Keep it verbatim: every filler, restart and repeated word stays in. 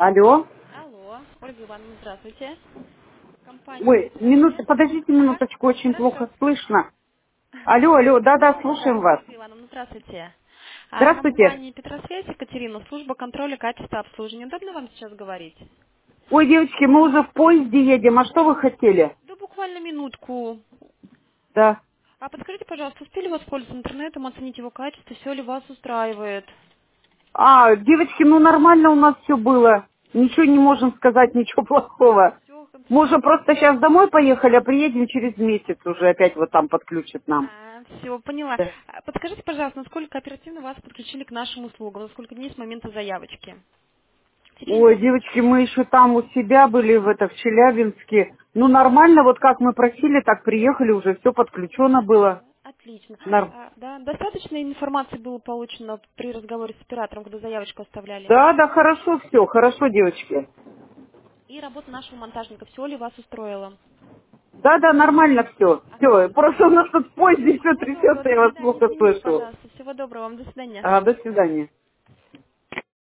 Алло. Алло, Ольга Ивановна, здравствуйте. Компания Ой, минуту, Метросвет. подождите Ага, минуточку, очень плохо хорошо. слышно. Алло, алло, да-да, слушаем вас. Ольга Ивановна, здравствуйте. А, Здравствуйте. компания Петросвет, Екатерина, служба контроля качества обслуживания. Удобно вам сейчас говорить? Ой, девочки, мы уже в поезде едем, а что вы хотели? Да буквально минутку. Да. А подскажите, пожалуйста, успели воспользоваться интернетом, оценить его качество, все ли вас устраивает? А, девочки, ну нормально у нас все было. Ничего не можем сказать, ничего плохого. Все, Мы уже просто сейчас домой поехали, а приедем через месяц уже опять вот там подключат нам. все, поняла. Да. А подскажите, пожалуйста, насколько оперативно вас подключили к нашим услугам, на сколько дней с момента заявочки? В течение Ой, двух. девочки, мы еще там у себя были, в это, в Челябинске. Ну, нормально, вот как мы просили, так приехали, уже все подключено было. Отлично. Нар- А, да, достаточно информации было получено при разговоре с оператором, когда заявочку оставляли? Да, да, хорошо все, хорошо, девочки. И работа нашего монтажника, все ли вас устроило? Да, да, нормально все. Все, Отлично. просто у нас тут в поезде все Всего доброго, трясется, до я вас свидания, плохо извините, слышу. пожалуйста. Всего доброго вам, до свидания. А, до свидания.